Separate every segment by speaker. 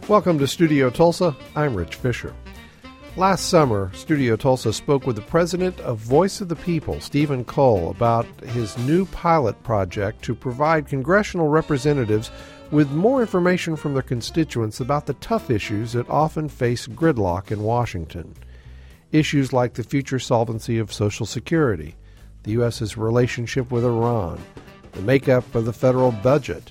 Speaker 1: Welcome to Studio Tulsa. I'm Rich Fisher. Last summer, Studio Tulsa spoke with the president of Voice of the People, Stephen Cole, about his new pilot project to provide congressional representatives with more information from their constituents about the tough issues that often face gridlock in Washington. Issues like the future solvency of Social Security, the U.S.'s relationship with Iran, the makeup of the federal budget,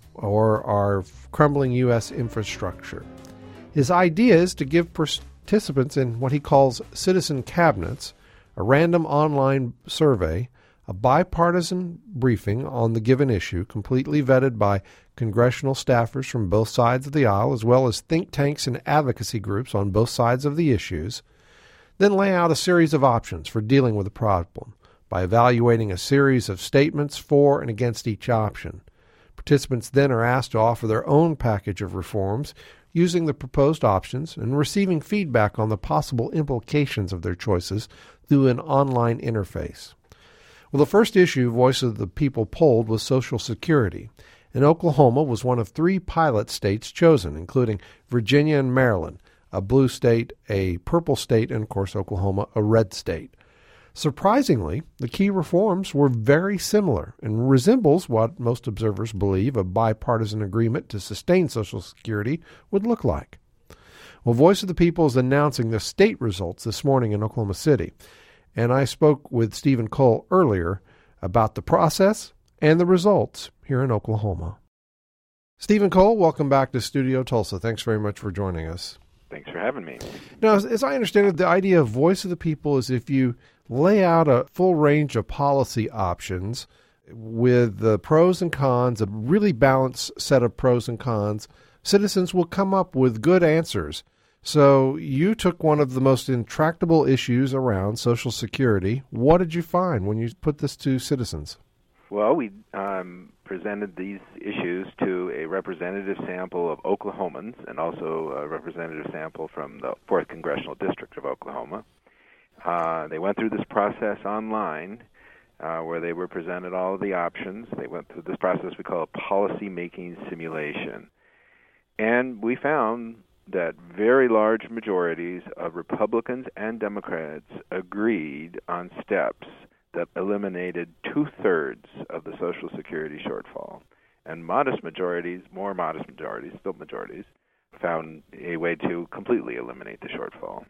Speaker 1: or our crumbling U.S. infrastructure. His idea is to give participants in what he calls citizen cabinets a random online survey, a bipartisan briefing on the given issue, completely vetted by congressional staffers from both sides of the aisle, as well as think tanks and advocacy groups on both sides of the issues, then lay out a series of options for dealing with the problem by evaluating a series of statements for and against each option. Participants then are asked to offer their own package of reforms using the proposed options and receiving feedback on the possible implications of their choices through an online interface. Well, the first issue Voice of the People polled was Social Security, and Oklahoma was one of 3 pilot states chosen, including Virginia and Maryland, a blue state, a purple state, and, of course, Oklahoma, a red state. Surprisingly, the key reforms were very similar and resembles what most observers believe a bipartisan agreement to sustain Social Security would look like. Well, Voice of the People is announcing the state results this morning in Oklahoma City, and I spoke with Stephen Cole earlier about the process and the results here in Oklahoma. Stephen Cole, welcome back to Studio Tulsa. Thanks very much for joining us.
Speaker 2: Thanks for having me.
Speaker 1: Now, as I understand it, the idea of Voice of the People is if you lay out a full range of policy options with the pros and cons, a really balanced set of pros and cons, citizens will come up with good answers. So you took one of the most intractable issues around Social Security. What did you find when you put this to citizens?
Speaker 2: Well, we presented these issues to a representative sample of Oklahomans and also a representative sample from the 4th Congressional District of Oklahoma. They went through this process online where they were presented all of the options. They went through this process we call a policy-making simulation. And we found that very large majorities of Republicans and Democrats agreed on steps that eliminated 2/3 of the Social Security shortfall. And modest majorities, more modest majorities, still majorities, found a way to completely eliminate the shortfall.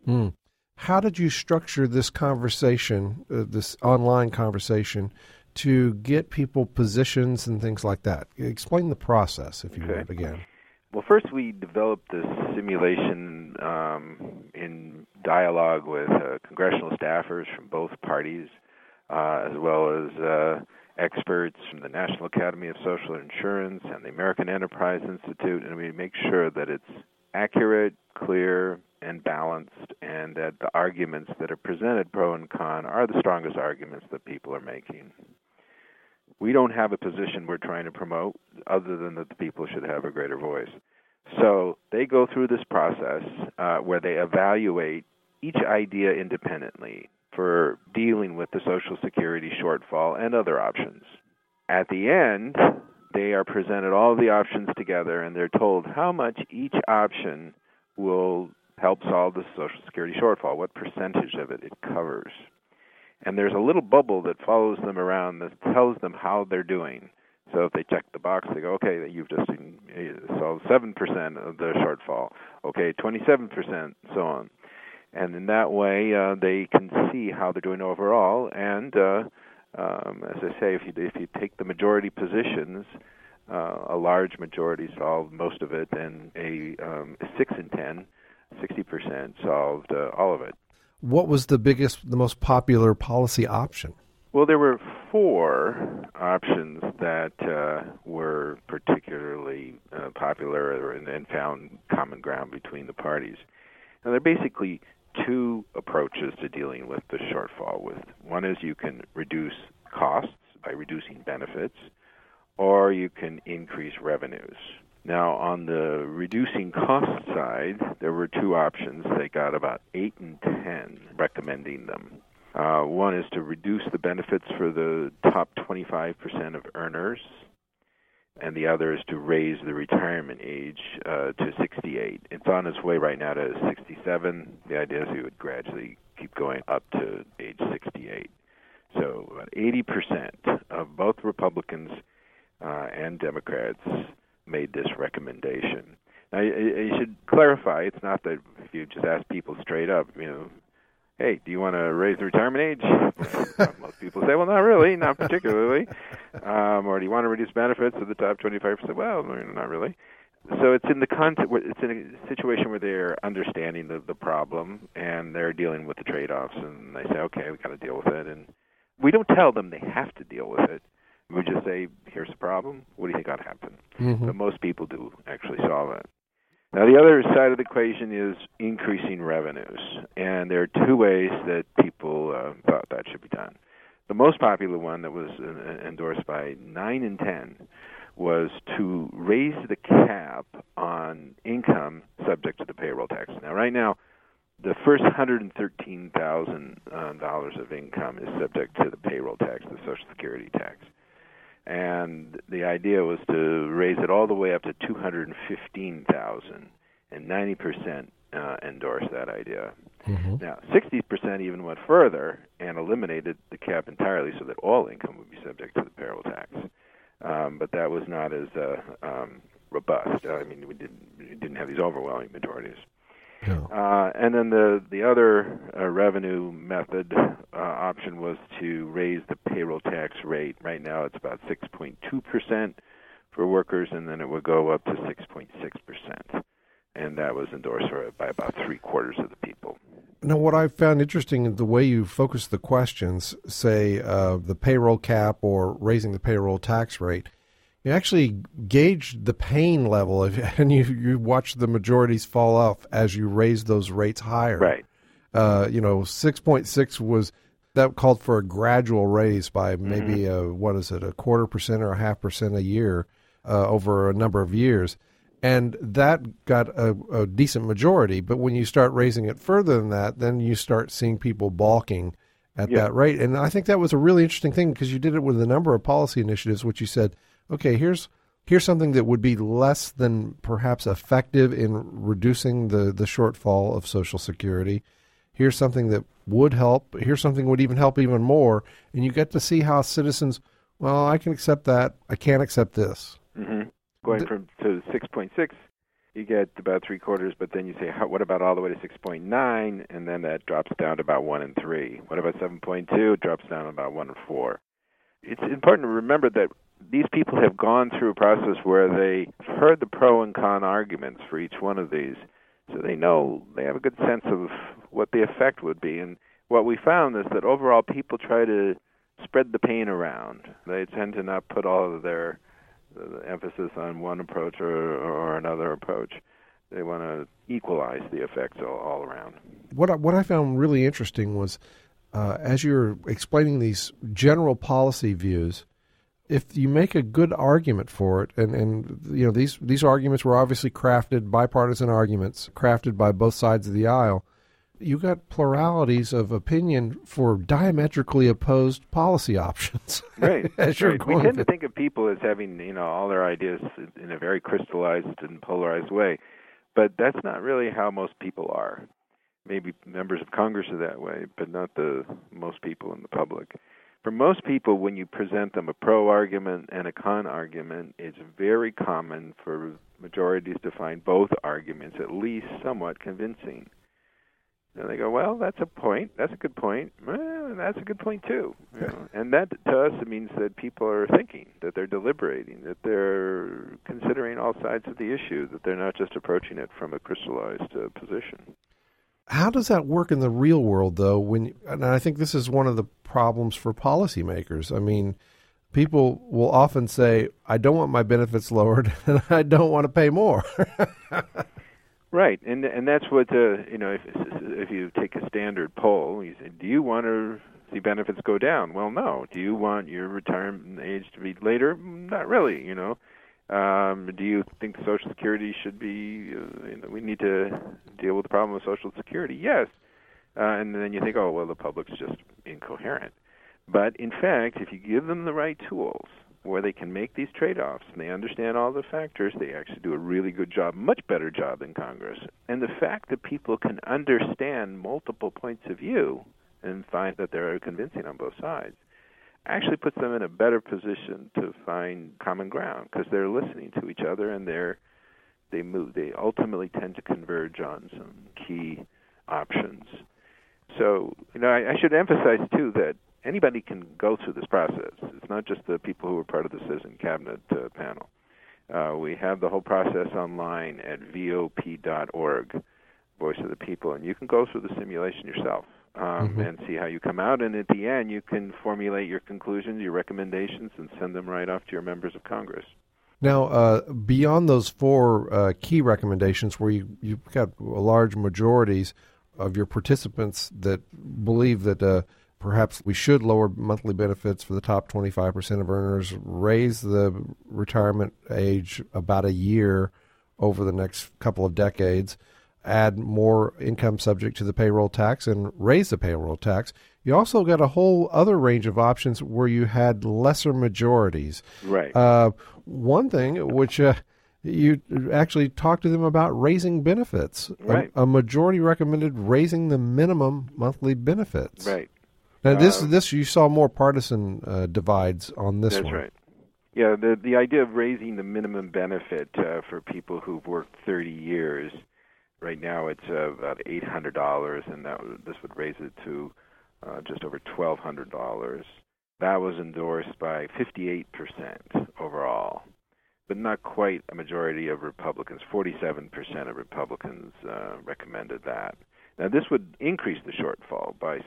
Speaker 1: How did you structure this conversation, this online conversation, to get people positions and things like that? Explain the process, if you would, again.
Speaker 2: Well, first we developed this simulation in dialogue with congressional staffers from both parties, as well as experts from the National Academy of Social Insurance and the American Enterprise Institute, and we make sure that it's accurate, clear, and balanced, and that the arguments that are presented, pro and con, are the strongest arguments that people are making. We don't have a position we're trying to promote other than that the people should have a greater voice. So they go through this process where they evaluate each idea independently for dealing with the Social Security shortfall and other options. At the end, they are presented all of the options together, and they're told how much each option will help solve the Social Security shortfall, what percentage of it covers. And there's a little bubble that follows them around that tells them how they're doing. So if they check the box, they go, okay, you've just solved 7% of the shortfall. Okay, 27%, so on. And in that way, they can see how they're doing overall. And as I say, if you take the majority positions, a large majority solved most of it, and a 6 in 10, 60% solved all of it.
Speaker 1: What was the most popular policy option?
Speaker 2: Well, there were 4 options that were particularly popular and found common ground between the parties. And they're basically 2 approaches to dealing with the shortfall. One is you can reduce costs by reducing benefits, or you can increase revenues. Now, on the reducing cost side, there were 2 options. They got about 8 in 10 recommending them. One is to reduce the benefits for the top 25% of earners. and the other is to raise the retirement age to 68. It's on its way right now to 67. The idea is we would gradually keep going up to age 68. So about 80% of both Republicans and Democrats made this recommendation. Now, you should clarify, it's not that if you just ask people straight up, hey, do you want to raise the retirement age? Most people say, well, not really, not particularly. Or do you want to reduce benefits of the top 25%? Well, not really. So it's in it's in a situation where they're understanding the problem and they're dealing with the trade-offs, and they say, okay, we got to deal with it. And we don't tell them they have to deal with it. We just say, here's the problem. What do you think ought to happen? Mm-hmm. But most people do actually solve it. Now, the other side of the equation is increasing revenues, and there are two ways that people thought that should be done. The most popular one that was endorsed by 9 in 10 was to raise the cap on income subject to the payroll tax. Now, right now, the first $113,000 of income is subject to the payroll tax, the Social Security tax. And the idea was to raise it all the way up to $215,000, and 90% endorsed that idea. Mm-hmm. Now, 60% even went further and eliminated the cap entirely so that all income would be subject to the payroll tax. But that was not as robust. We didn't have these overwhelming majorities. No. And then the other revenue method option was to raise the payroll tax rate. Right now it's about 6.2% for workers, and then it would go up to 6.6%. And that was endorsed by about 3/4 of the people.
Speaker 1: Now, what I found interesting is the way you focus the questions, say the payroll cap or raising the payroll tax rate. You actually gauge the pain level, and you watch the majorities fall off as you raise those rates higher.
Speaker 2: Right.
Speaker 1: 6.6 that called for a gradual raise by maybe a 0.25% or 0.5% a year over a number of years, and that got a decent majority. But when you start raising it further than that, then you start seeing people balking at that rate. And I think that was a really interesting thing because you did it with a number of policy initiatives, which you said, okay, here's something that would be less than perhaps effective in reducing the shortfall of Social Security. Here's something that would help. Here's something that would even help even more. And you get to see how citizens, well, I can accept that. I can't accept this.
Speaker 2: Mm-hmm. Going to 6.6, you get about 3/4, but then you say, what about all the way to 6.9? And then that drops down to about 1 in 3. What about 7.2? It drops down to about 1 in 4. It's important to remember that these people have gone through a process where they heard the pro and con arguments for each one of these, so they know, they have a good sense of what the effect would be. And what we found is that overall people try to spread the pain around. They tend to not put all of their emphasis on one approach or another approach. They want to equalize the effects all around.
Speaker 1: What I found really interesting was as you're explaining these general policy views, if you make a good argument for it, and these arguments were obviously bipartisan arguments, crafted by both sides of the aisle, you got pluralities of opinion for diametrically opposed policy options.
Speaker 2: Right. We tend to think of people as having, all their ideas in a very crystallized and polarized way, but that's not really how most people are. Maybe members of Congress are that way, but not the most people in the public. For most people, when you present them a pro argument and a con argument, it's very common for majorities to find both arguments at least somewhat convincing. And they go, well, that's a point. That's a good point. Well, that's a good point, too. And that, to us, it means that people are thinking, that they're deliberating, that they're considering all sides of the issue, that they're not just approaching it from a crystallized position.
Speaker 1: How does that work in the real world, though? And I think this is one of the problems for policymakers. I mean, people will often say, I don't want my benefits lowered, and I don't want to pay more.
Speaker 2: Right, and that's what if you take a standard poll, you say, do you want to see benefits go down? Well, no. Do you want your retirement age to be later? Not really. Do you think Social Security should be? We need to deal with the problem of Social Security. Yes, and then you think, oh well, the public's just incoherent. But in fact, if you give them the right tools, where they can make these trade-offs and they understand all the factors, they actually do a really good job, much better job than Congress. And the fact that people can understand multiple points of view and find that they're convincing on both sides actually puts them in a better position to find common ground because they're listening to each other and they ultimately tend to converge on some key options. So, I should emphasize, too, that anybody can go through this process. It's not just the people who were part of the Citizen Cabinet panel. We have the whole process online at VOP.org, Voice of the People, and you can go through the simulation yourself and see how you come out. And at the end, you can formulate your conclusions, your recommendations, and send them right off to your members of Congress.
Speaker 1: Now, beyond those four key recommendations where you've got large majorities of your participants that believe that perhaps we should lower monthly benefits for the top 25% of earners, raise the retirement age about a year over the next couple of decades, add more income subject to the payroll tax, and raise the payroll tax. You also got a whole other range of options where you had lesser majorities.
Speaker 2: Right.
Speaker 1: One thing which you actually talked to them about raising benefits.
Speaker 2: Right.
Speaker 1: A majority recommended raising the minimum monthly benefits.
Speaker 2: Right.
Speaker 1: Now, this you saw more partisan divides on this one.
Speaker 2: That's right. Yeah, the idea of raising the minimum benefit for people who've worked 30 years, right now it's about $800, and this would raise it to just over $1,200. That was endorsed by 58% overall, but not quite a majority of Republicans. 47% of Republicans recommended that. Now, this would increase the shortfall by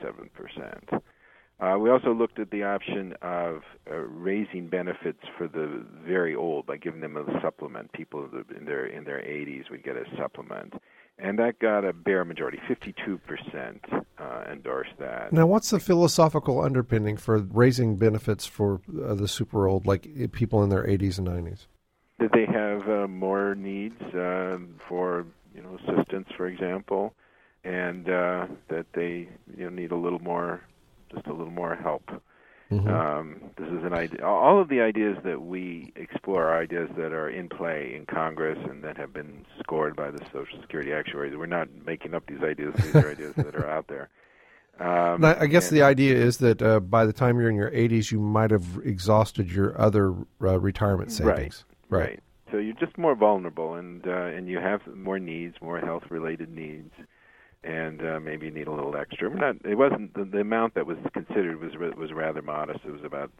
Speaker 2: 7%. We also looked at the option of raising benefits for the very old by giving them a supplement. People in their 80s would get a supplement. And that got a bare majority. 52% endorsed that.
Speaker 1: Now, what's the philosophical underpinning for raising benefits for the super old, like people in their 80s and 90s?
Speaker 2: That they have more needs for assistance, for example, and that they need a little more help. Mm-hmm. This is an idea. All of the ideas that we explore are ideas that are in play in Congress and that have been scored by the Social Security actuaries. We're not making up these ideas. These are ideas that are out there.
Speaker 1: I guess the idea is that by the time you're in your 80s, you might have exhausted your other retirement savings.
Speaker 2: Right. So you're just more vulnerable, and you have more needs, more health-related needs. And maybe you need a little extra. It wasn't the amount that was considered was rather modest. It was about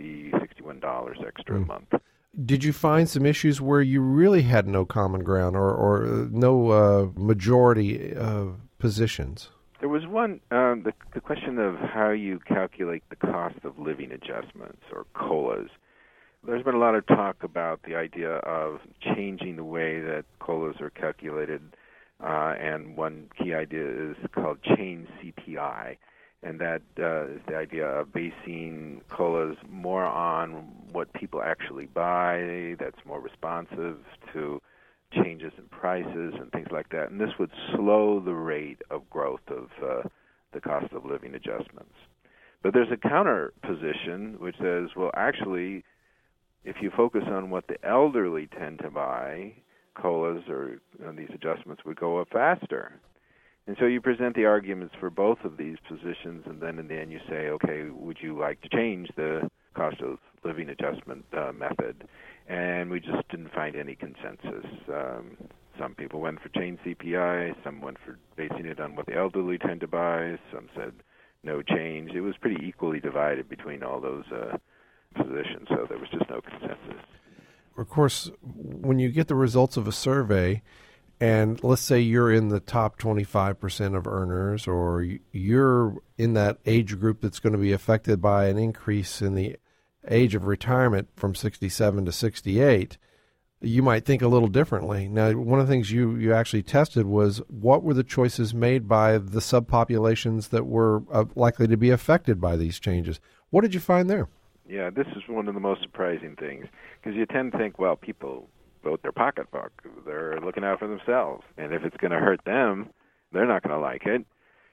Speaker 2: $61 extra a month.
Speaker 1: Did you find some issues where you really had no common ground or no majority positions?
Speaker 2: There was one, the question of how you calculate the cost of living adjustments or COLAs. There's been a lot of talk about the idea of changing the way that COLAs are calculated. And one key idea is called chain CPI, and that is the idea of basing COLAs more on what people actually buy, that's more responsive to changes in prices and things like that. And this would slow the rate of growth of the cost of living adjustments. But there's a counter position which says, well, actually, if you focus on what the elderly tend to buy, COLAs or these adjustments would go up faster. And so you present the arguments for both of these positions, and then in the end you say, okay, would you like to change the cost of living adjustment method? And we just didn't find any consensus. Some people went for chain CPI, some went for basing it on what the elderly tend to buy, some said no change. It was pretty equally divided between all those positions, so there was just no consensus.
Speaker 1: Of course, when you get the results of a survey, and let's say you're in the top 25% of earners, or you're in that age group that's going to be affected by an increase in the age of retirement from 67 to 68, you might think a little differently. Now, one of the things you actually tested was what were the choices made by the subpopulations that were likely to be affected by these changes. What did you find there?
Speaker 2: Yeah, this is one of the most surprising things, because you tend to think, well, people vote their pocketbook. They're looking out for themselves. And if it's going to hurt them, they're not going to like it.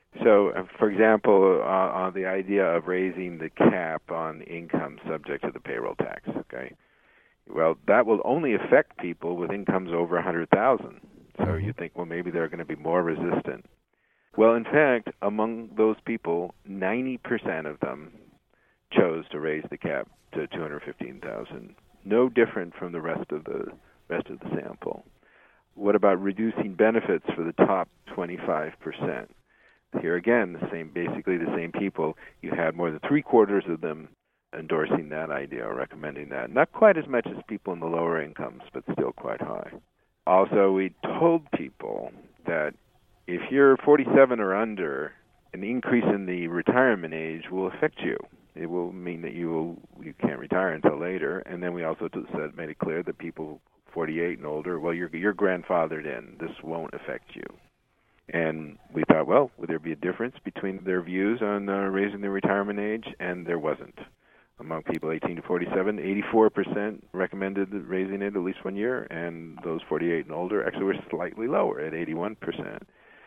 Speaker 2: So, for example, on the idea of raising the cap on income subject to the payroll tax, okay? Well, that will only affect people with incomes over 100,000. So you think, well, maybe they're going to be more resistant. Well, in fact, among those people, 90% of them chose to raise the cap to 215,000. No different from the rest of the sample. What about reducing benefits for the top 25%? Here again, basically the same people. You had more than 3/4 of them endorsing that idea or recommending that. Not quite as much as people in the lower incomes, but still quite high. Also, we told people that if you're 47 or under, an increase in the retirement age will affect you. It will mean that you can't retire until later. And then we also made it clear that people 48 and older, well, you're grandfathered in. This won't affect you. And we thought, well, would there be a difference between their views on raising the retirement age? And there wasn't. Among people 18 to 47, 84% recommended raising it at least 1 year, and those 48 and older actually were slightly lower at 81%.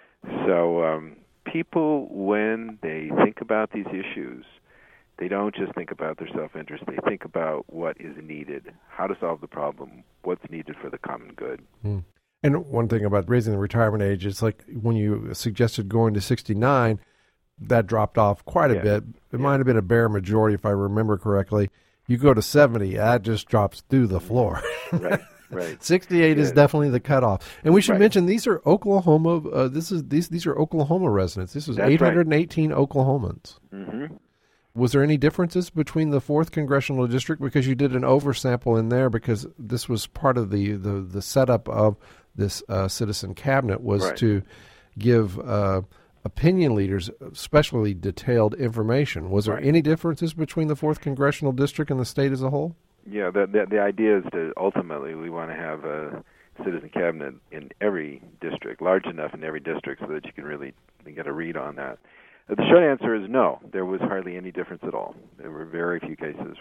Speaker 2: So people, when they think about these issues, they don't just think about their self-interest. They think about what is needed, how to solve the problem, what's needed for the common good.
Speaker 1: Mm. And one thing about raising the retirement age, it's like when you suggested going to 69, that dropped off quite a bit. It might have been a bare majority, if I remember correctly. You go to 70, that just drops through the floor.
Speaker 2: Right.
Speaker 1: 68 is definitely the cutoff. And we should mention these are Oklahoma. These are Oklahoma residents. This is 818 Oklahomans.
Speaker 2: Mm-hmm.
Speaker 1: Was there any differences between the 4th Congressional District? Because you did an oversample in there because this was part of the setup of this citizen cabinet was to give opinion leaders especially detailed information. Was there any differences between the 4th Congressional District and the state as a whole?
Speaker 2: Yeah, the idea is that ultimately we want to have a citizen cabinet in every district, large enough in every district so that you can really get a read on that. The short answer is no. There was hardly any difference at all. There were very few cases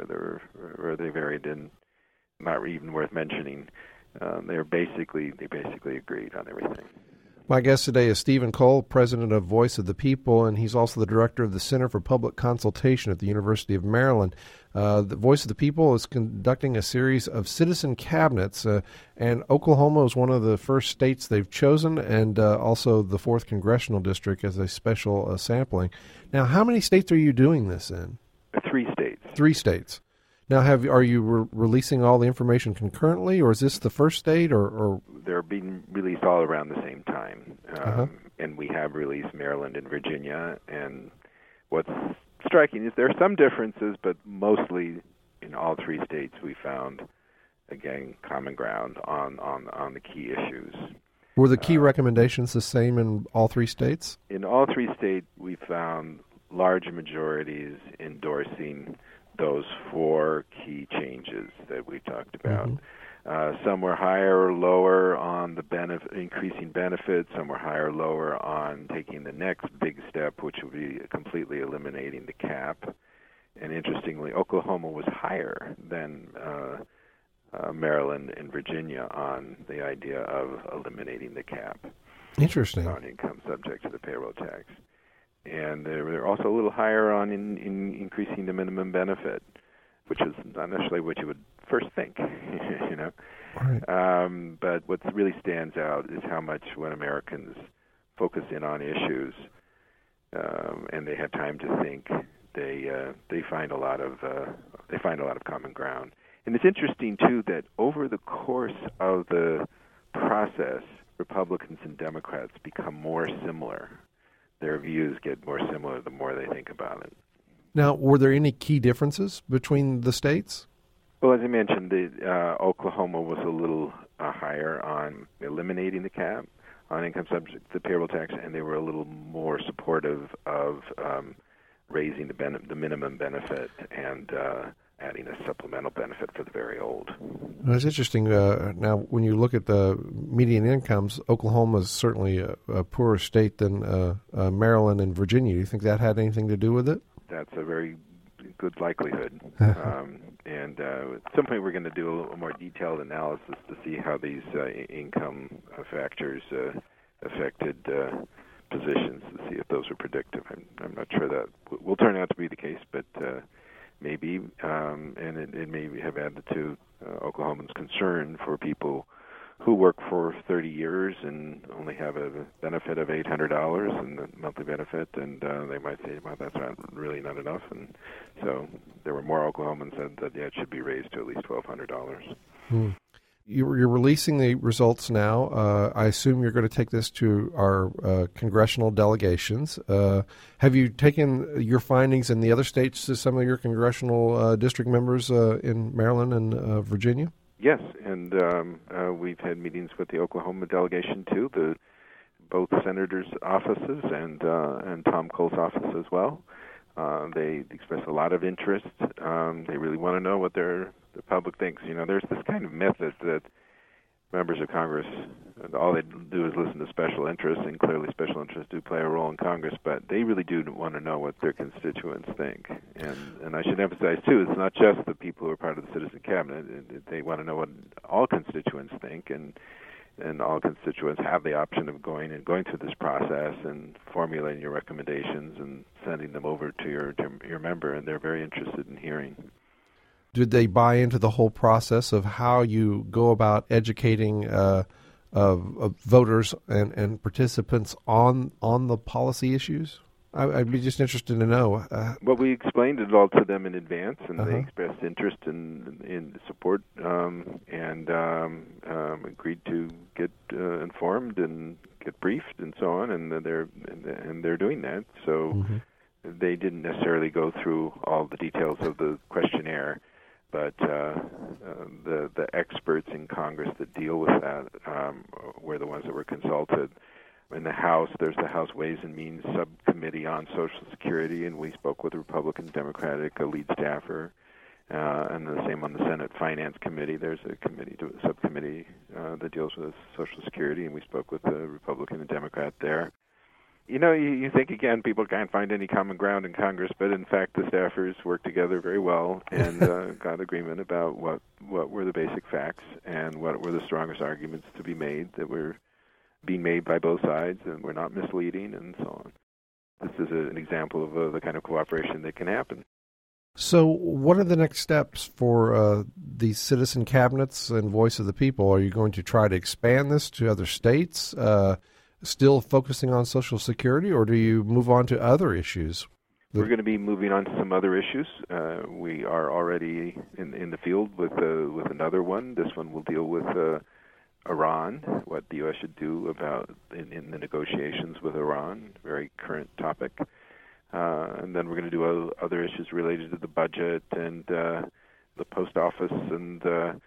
Speaker 2: where they varied, and not even worth mentioning. They basically agreed on everything.
Speaker 1: My guest today is Stephen Cole, president of Voice of the People, and he's also the director of the Center for Public Consultation at the University of Maryland. The Voice of the People is conducting a series of citizen cabinets, and Oklahoma is one of the first states they've chosen, and also the 4th Congressional District as a special sampling. Now, how many states are you doing this in?
Speaker 2: 3 states.
Speaker 1: 3 states. Now, are you releasing all the information concurrently, or is this the first state, or?
Speaker 2: They're being released all around the same time, and we have released Maryland and Virginia. And what's striking is there are some differences, but mostly in all 3 states we found, again, common ground on the key issues.
Speaker 1: Were the key recommendations the same in all 3 states? In
Speaker 2: all 3 states, we found large majorities endorsing those 4 key changes that we talked about. Mm-hmm. Some were higher or lower on the increasing benefits. Some were higher or lower on taking the next big step, which would be completely eliminating the cap. And interestingly, Oklahoma was higher than Maryland and Virginia on the idea of eliminating the cap.
Speaker 1: Interesting.
Speaker 2: On income subject to the payroll tax. And they're also a little higher on in increasing the minimum benefit, which is not necessarily what you would first think, you know.
Speaker 1: Right.
Speaker 2: But what really stands out is how much when Americans focus in on issues and they have time to think, they find a lot of common ground. And it's interesting too that over the course of the process, Republicans and Democrats become more similar. Their views get more similar the more they think about it.
Speaker 1: Now, were there any key differences between the states?
Speaker 2: Well, as I mentioned, Oklahoma was a little higher on eliminating the cap on income subject to the payroll tax, and they were a little more supportive of raising the minimum benefit and adding a supplemental benefit for the very old.
Speaker 1: Well, it's interesting. Now, when you look at the median incomes, Oklahoma is certainly a poorer state than Maryland and Virginia. Do you think that had anything to do with it?
Speaker 2: That's a very good likelihood. And at some point we're going to do a little more detailed analysis to see how these income factors affected positions to see if those are predictive. I'm not sure that will turn out to be the case, but maybe, and it may have added to Oklahomans' concern for people who work for 30 years and only have a benefit of $800 and the monthly benefit, and they might say, well, that's not enough. And so there were more Oklahomans that it should be raised to at least $1,200.
Speaker 1: Hmm. You're releasing the results now. I assume you're going to take this to our congressional delegations. Have you taken your findings in the other states to some of your congressional district members in Maryland and Virginia?
Speaker 2: Yes, and we've had meetings with the Oklahoma delegation too, both senators' offices and Tom Cole's office as well. They express a lot of interest. They really want to know what the public thinks. There's this kind of myth that members of Congress, all they do is listen to special interests, and clearly special interests do play a role in Congress, but they really do want to know what their constituents think. And I should emphasize, too, it's not just the people who are part of the Citizen Cabinet. They want to know what all constituents think, and all constituents have the option of going through this process and formulating your recommendations and sending them over to your member, and they're very interested in hearing.
Speaker 1: Did they buy into the whole process of how you go about educating voters and participants on the policy issues? I'd be just interested to know.
Speaker 2: Well, we explained it all to them in advance, and they expressed interest in support and agreed to get informed and get briefed and so on, and they're doing that. So they didn't necessarily go through all the details of the questionnaire, but the experts in Congress that deal with that were the ones that were consulted. In the House, there's the House Ways and Means Subcommittee on Social Security, and we spoke with the Republican Democratic lead staffer, and the same on the Senate Finance Committee. There's a subcommittee that deals with Social Security, and we spoke with the Republican and Democrat there. You think, again, people can't find any common ground in Congress, but in fact the staffers worked together very well and got agreement about what were the basic facts and what were the strongest arguments to be made that were being made by both sides and were not misleading and so on. This is an example of the kind of cooperation that can happen.
Speaker 1: So what are the next steps for these citizen cabinets and Voice of the People? Are you going to try to expand this to other states? Still focusing on Social Security, or do you move on to other issues?
Speaker 2: We're going to be moving on to some other issues. We are already in the field with another one. This one will deal with Iran, what the U.S. should do about in the negotiations with Iran, very current topic. And then we're going to do other issues related to the budget and the post office and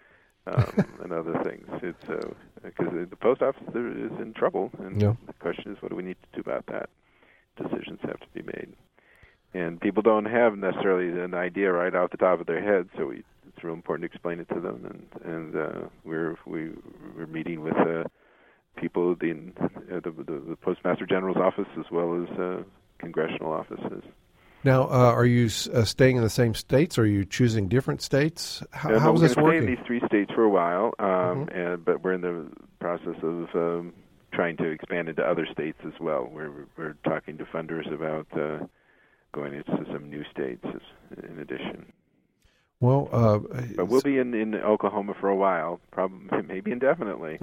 Speaker 2: other things. It's because the post office is in trouble, and the question is, what do we need to do about that? Decisions have to be made, and people don't have necessarily an idea right off the top of their head. So it's real important to explain it to them, and we're meeting with people in the Postmaster General's office as well as congressional offices.
Speaker 1: Now, are you staying in the same states, or are you choosing different states? How is this working?
Speaker 2: We're going to stay in these 3 states for a while, but we're in the process of trying to expand into other states as well. We're talking to funders about going into some new states in addition.
Speaker 1: Well,
Speaker 2: but we'll be in Oklahoma for a while, probably maybe indefinitely,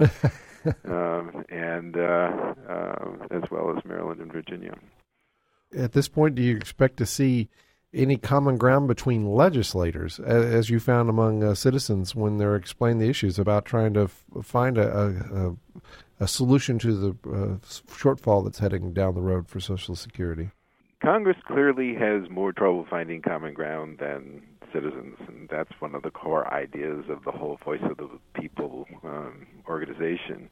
Speaker 2: and as well as Maryland and Virginia.
Speaker 1: At this point, do you expect to see any common ground between legislators, as you found among citizens when they're explaining the issues about trying to find a solution to the shortfall that's heading down the road for Social Security?
Speaker 2: Congress clearly has more trouble finding common ground than citizens, and that's one of the core ideas of the whole Voice of the People organization,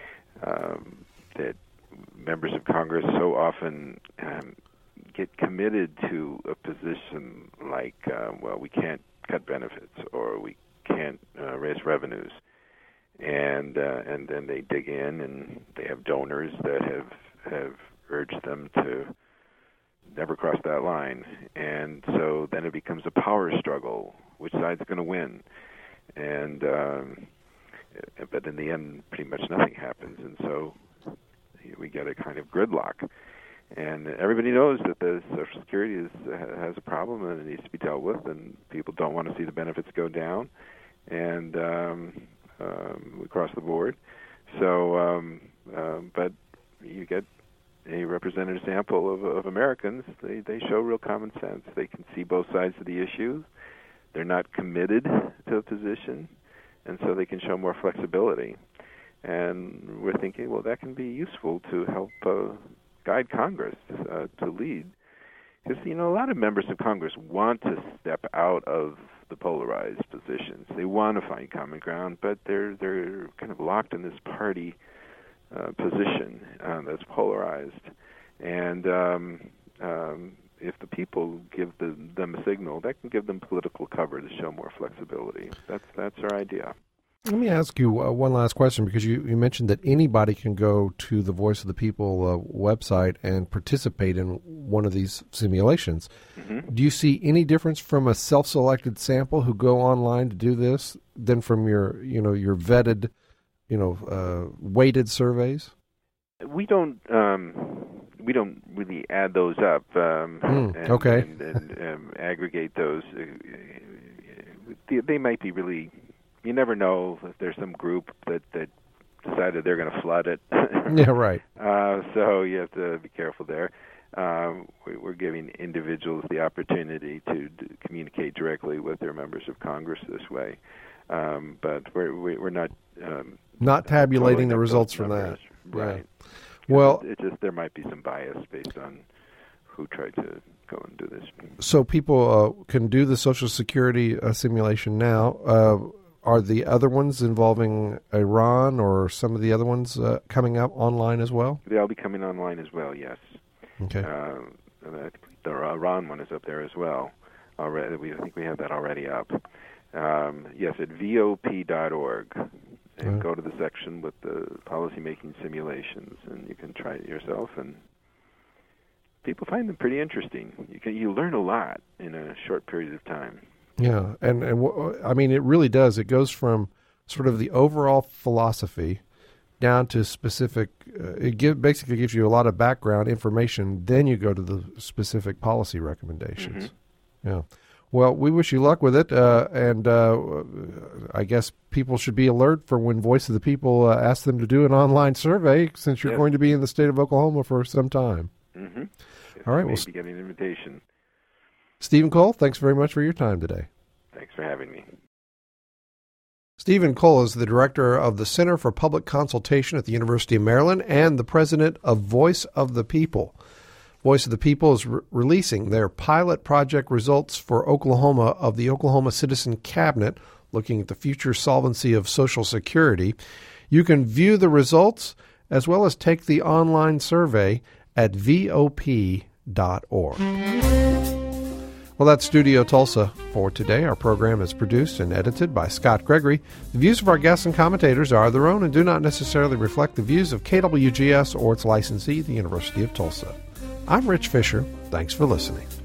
Speaker 2: that members of Congress so often get committed to a position like, we can't cut benefits or we can't raise revenues, and then they dig in and they have donors that have urged them to never cross that line, and so then it becomes a power struggle. Which side's going to win? And but in the end, pretty much nothing happens, and so we get a kind of gridlock. And everybody knows that the Social Security has a problem and it needs to be dealt with, and people don't want to see the benefits go down, and across the board. So, but you get a representative sample of Americans. They show real common sense. They can see both sides of the issue. They're not committed to a position, and so they can show more flexibility. And we're thinking, well, that can be useful to help guide Congress to lead. Because, a lot of members of Congress want to step out of the polarized positions. They want to find common ground, but they're kind of locked in this party position that's polarized. And if the people give them a signal, that can give them political cover to show more flexibility. That's our idea.
Speaker 1: Let me ask you one last question, because you mentioned that anybody can go to the Voice of the People website and participate in one of these simulations. Mm-hmm. Do you see any difference from a self-selected sample who go online to do this than from your vetted, weighted surveys?
Speaker 2: We don't really add those up and aggregate those. They might be really. You never know if there's some group that decided they're going to flood it.
Speaker 1: Yeah, right.
Speaker 2: So you have to be careful there. We're giving individuals the opportunity to communicate directly with their members of Congress this way, but we're not
Speaker 1: tabulating the results from that.
Speaker 2: Right.
Speaker 1: Yeah. Well,
Speaker 2: it just there might be some bias based on who tried to go and do this.
Speaker 1: So people can do the Social Security simulation now. Are the other ones involving Iran or some of the other ones coming up online as well?
Speaker 2: They'll be coming online as well, yes.
Speaker 1: Okay.
Speaker 2: The Iran one is up there as well. Already, I think we have that already up. Yes, at VOP.org. And go to the section with the policymaking simulations, and you can try it yourself. And people find them pretty interesting. You learn a lot in a short period of time.
Speaker 1: Yeah, and I mean, it really does. It goes from sort of the overall philosophy down to specific. Basically gives you a lot of background information. Then you go to the specific policy recommendations. Mm-hmm. Yeah. Well, we wish you luck with it, and I guess people should be alert for when Voice of the People asks them to do an online survey, since you're going to be in the state of Oklahoma for some time.
Speaker 2: Mm-hmm.
Speaker 1: All right.
Speaker 2: We'll be getting an invitation.
Speaker 1: Stephen Cole, thanks very much for your time today.
Speaker 2: Thanks for having me.
Speaker 1: Stephen Cole is the director of the Center for Public Consultation at the University of Maryland and the president of Voice of the People. Voice of the People is releasing their pilot project results for Oklahoma of the Oklahoma Citizen Cabinet, looking at the future solvency of Social Security. You can view the results as well as take the online survey at VOP.org. Well, that's Studio Tulsa for today. Our program is produced and edited by Scott Gregory. The views of our guests and commentators are their own and do not necessarily reflect the views of KWGS or its licensee, the University of Tulsa. I'm Rich Fisher. Thanks for listening.